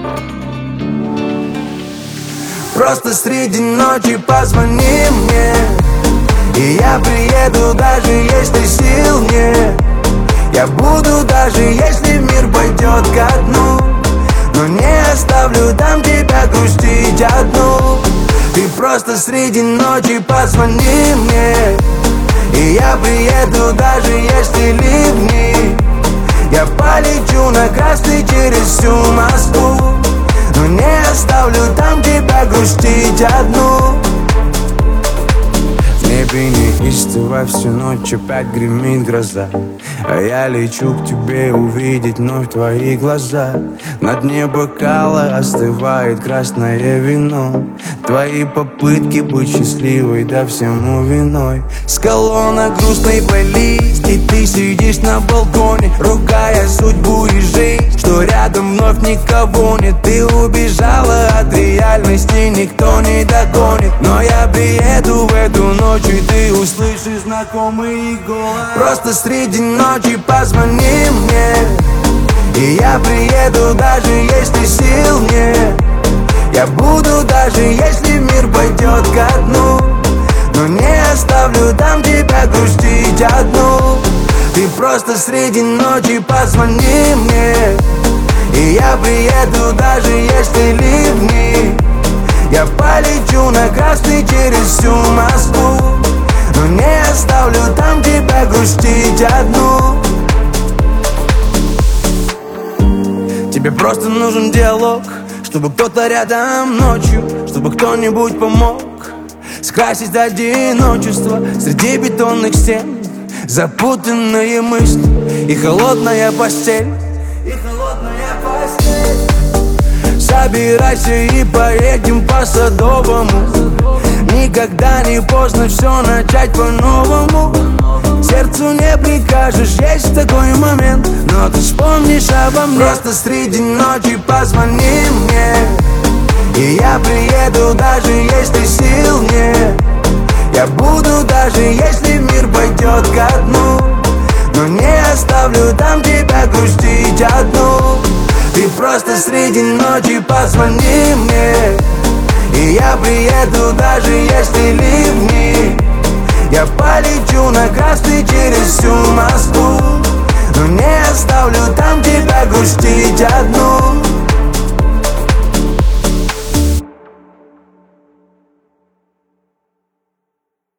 Просто среди ночи позвони мне, и я приеду, даже если сил нет. Я буду, даже если мир пойдет ко дну, но не оставлю там тебя грустить одну. Ты просто среди ночи позвони мне, и я приеду, даже если ливни. Я полечу на красный через всю Москву, но не оставлю там тебя грустить одну. В небе неистово всю ночь опять гремит гроза, а я лечу к тебе увидеть вновь твои глаза. На дне бокала остывает красное вино, твои попытки быть счастливой, да всему виной. С колонок грустный плейлист, и ты сидишь на балконе, ругая судьбу и жизнь, что рядом вновь никого нет. Ты убежала от реальности, никто не догонит, но я приеду в эту ночь, и ты услышишь знакомый голос. Просто среди ночи позвони мне, и я приеду, даже если сил нет. Я буду, даже если мир пойдет ко дну, но не оставлю там тебя грустить одну. Ты просто среди ночи позвони мне, и я приеду, даже если ливни. Я полечу на красный через всю Москву, но не оставлю там тебя грустить одну. Тебе просто нужен диалог, чтобы кто-то рядом ночью, чтобы кто-нибудь помог скрасить одиночество среди бетонных стен. Запутанные мысли и холодная постель. Собирайся и поедем по Садовому. Никогда не поздно все начать по-новому. Сердцу не прикажешь, есть такой момент, но ты вспомнишь обо мне. Просто среди ночи позвони мне, и я приеду, даже если сил нет. Я буду, даже если мир пойдет ко дну, но не оставлю там тебя грустить одну. Ты просто среди ночи позвони мне, и я приеду, даже если ливни. Я полечу на красный через всю Москву, но не оставлю там тебя грустить одну.